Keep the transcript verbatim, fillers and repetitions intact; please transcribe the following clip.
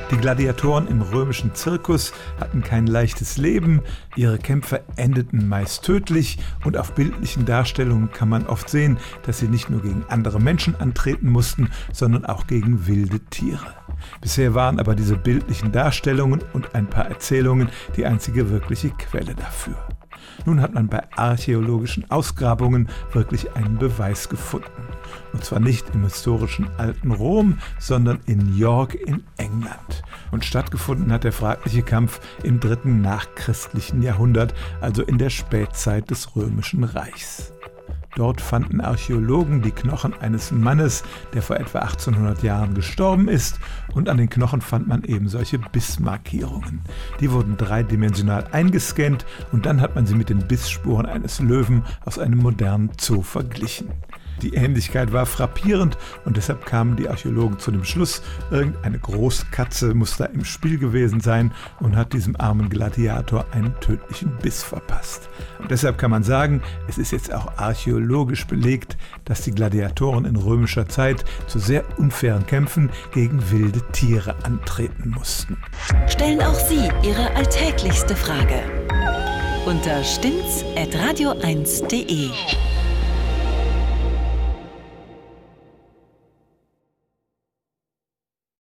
Die Gladiatoren im römischen Zirkus hatten kein leichtes Leben, ihre Kämpfe endeten meist tödlich und auf bildlichen Darstellungen kann man oft sehen, dass sie nicht nur gegen andere Menschen antreten mussten, sondern auch gegen wilde Tiere. Bisher waren aber diese bildlichen Darstellungen und ein paar Erzählungen die einzige wirkliche Quelle dafür. Nun hat man bei archäologischen Ausgrabungen wirklich einen Beweis gefunden. Und zwar nicht im historischen alten Rom, sondern in York in England. Und stattgefunden hat der fragliche Kampf im dritten nachchristlichen Jahrhundert, also in der Spätzeit des Römischen Reichs. Dort fanden Archäologen die Knochen eines Mannes, der vor etwa achtzehnhundert Jahren gestorben ist, und an den Knochen fand man eben solche Bissmarkierungen. Die wurden dreidimensional eingescannt und dann hat man sie mit den Bissspuren eines Löwen aus einem modernen Zoo verglichen. Die Ähnlichkeit war frappierend und deshalb kamen die Archäologen zu dem Schluss, irgendeine Großkatze muss da im Spiel gewesen sein und hat diesem armen Gladiator einen tödlichen Biss verpasst. Und deshalb kann man sagen, es ist jetzt auch archäologisch belegt, dass die Gladiatoren in römischer Zeit zu sehr unfairen Kämpfen gegen wilde Tiere antreten mussten. Stellen auch Sie Ihre alltäglichste Frage unter stimmt's at radio eins punkt de.